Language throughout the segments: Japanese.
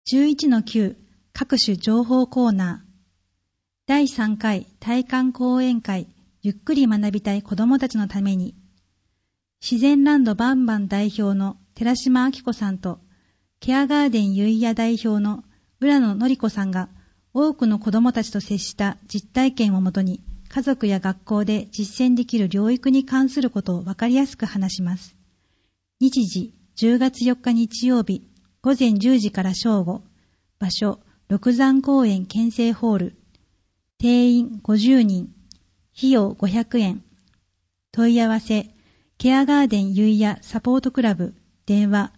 11-9 各種情報コーナー。第3回体感講演会、ゆっくり学びたい子どもたちのために、自然ランドバンバン代表の寺島明子さんと、ケアガーデンゆいや代表の浦野典子さんが、多くの子どもたちと接した実体験をもとに、家族や学校で実践できる療育に関することを分かりやすく話します。日時、10月4日日曜日、午前10時から正午。場所、六山公園県政ホール。定員50人。費用500円。問い合わせ、ケアガーデンゆいやサポートクラブ。電話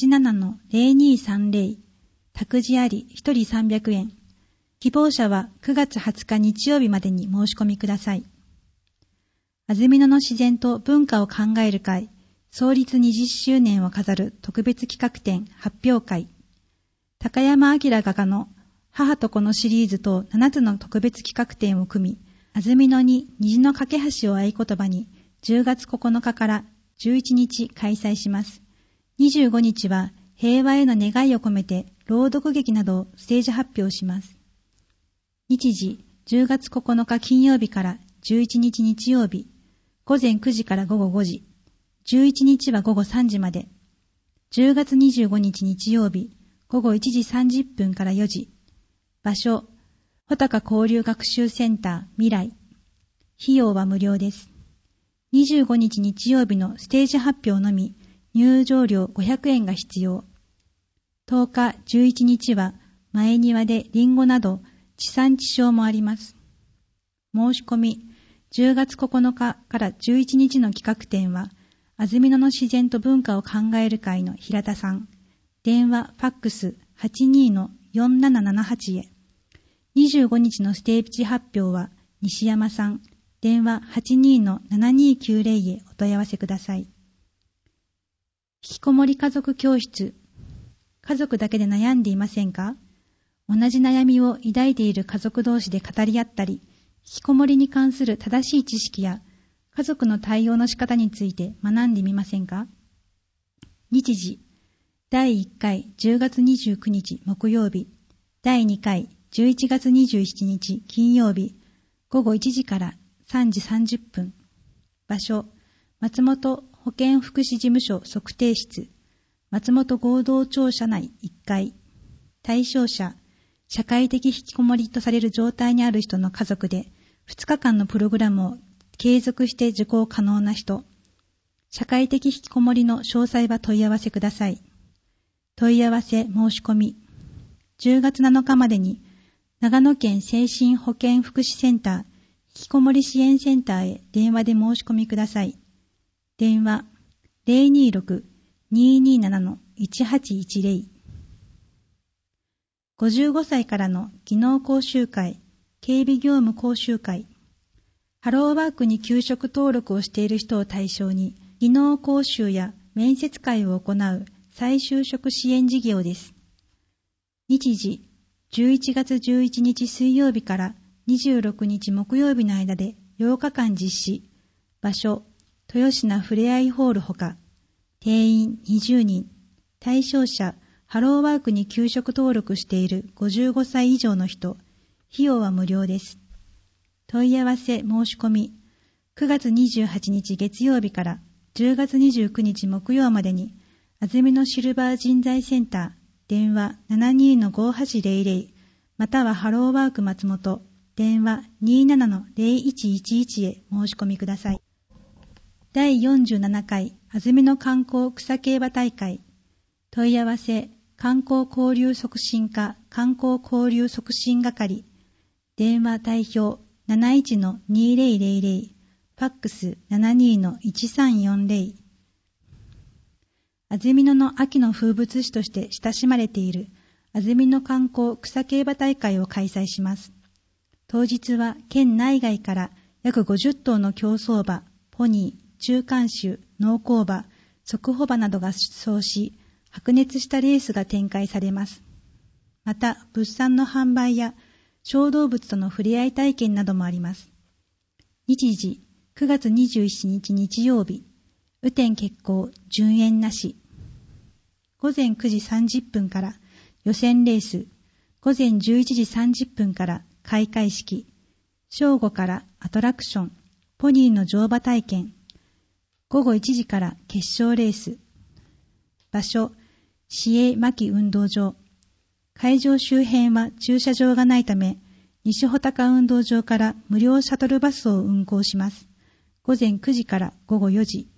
87-0230。託児あり1人300円。希望者は9月20日日曜日までに申し込みください。安曇野の自然と文化を考える会、創立20周年を飾る特別企画展発表会。高山明画家の母と子のシリーズと7つの特別企画展を組み、安曇野に虹の架け橋を合言葉に10月9日から11日開催します。25日は平和への願いを込めて朗読劇などをステージ発表します。日時10月9日金曜日から11日日曜日、午前9時から午後5時、11日は午後3時まで、10月25日日曜日、午後1時30分から4時。場所、穂高交流学習センター未来。費用は無料です。25日日曜日のステージ発表のみ、入場料500円が必要。10日、11日は前庭でリンゴなど地産地消もあります。申し込み、10月9日から11日の企画展は、安曇野の自然と文化を考える会の平田さん。電話、ファックス 82-4778 へ。25日のステージ発表は西山さん。電話 82-7290 へお問い合わせください。引きこもり家族教室。家族だけで悩んでいませんか？同じ悩みを抱いている家族同士で語り合ったり、引きこもりに関する正しい知識や家族の対応の仕方について学んでみませんか？日時、第1回10月29日木曜日、第2回11月27日金曜日、午後1時から3時30分。場所、松本保健福祉事務所測定室、松本合同庁舎内1階。対象者、社会的引きこもりとされる状態にある人の家族で、2日間のプログラムを継続して受講可能な人。社会的引きこもりの詳細は問い合わせください。問い合わせ申し込み。10月7日までに長野県精神保健福祉センター引きこもり支援センターへ電話で申し込みください。電話 026-227-1810。55歳からの技能講習会、警備業務講習会。ハローワークに休職登録をしている人を対象に技能講習や面接会を行う再就職支援事業です。日時、11月11日水曜日から26日木曜日の間で8日間実施。場所、豊品ふれあいホールほか。定員20人。対象者、ハローワークに休職登録している55歳以上の人。費用は無料です。問い合わせ申し込み。9月28日月曜日から10月29日木曜までに、安曇野シルバー人材センター、電話 72-5800、またはハローワーク松本、電話 27-0111 へ申し込みください。第47回安曇野観光草競馬大会。問い合わせ、観光交流促進課観光交流促進係。電話代表 71-2000、ファックス 72-1340。安曇野の秋の風物詩として親しまれている安曇野観光草競馬大会を開催します。当日は県内外から約50頭の競走馬、ポニー、中間種、農耕馬、速歩馬などが出走し、白熱したレースが展開されます。また、物産の販売や小動物との触れ合い体験などもあります。日時、9月27日日曜日、雨天決行、順延なし。午前9時30分から予選レース、午前11時30分から開会式、正午からアトラクション、ポニーの乗馬体験、午後1時から決勝レース。場所、市営牧運動場。会場周辺は駐車場がないため、西穂高運動場から無料シャトルバスを運行します。午前9時から午後4時。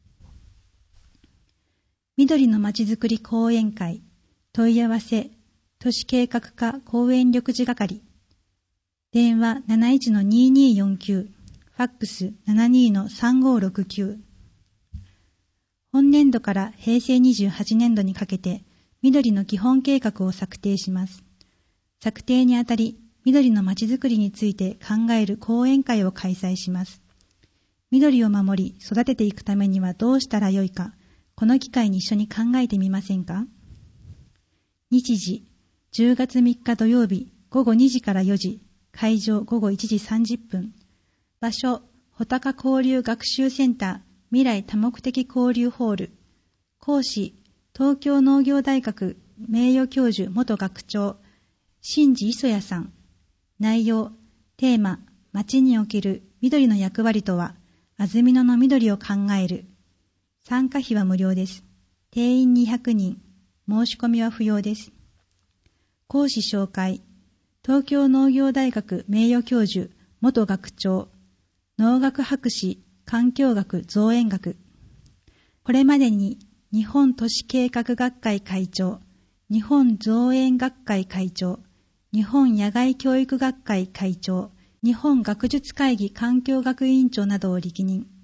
緑のまちづくり講演会、問い合わせ、都市計画課公園緑地係。電話 71-2249、ファックス 72-3569。本年度から平成28年度にかけて、緑の基本計画を策定します。策定にあたり、緑のまちづくりについて考える講演会を開催します。緑を守り、育てていくためにはどうしたらよいか、この機会に一緒に考えてみませんか？日時、10月3日土曜日午後2時から4時、会場午後1時30分。場所、穂高交流学習センター未来多目的交流ホール。講師、東京農業大学名誉教授元学長、新地磯谷さん。内容、テーマ、町における緑の役割とは、安曇野の緑を考える。参加費は無料です。定員200人。申し込みは不要です。講師紹介。東京農業大学名誉教授、元学長、農学博士、環境学造園学。これまでに日本都市計画学会会長、日本造園学会会長、日本野外教育学会会長、日本学術会議環境学委員長などを歴任。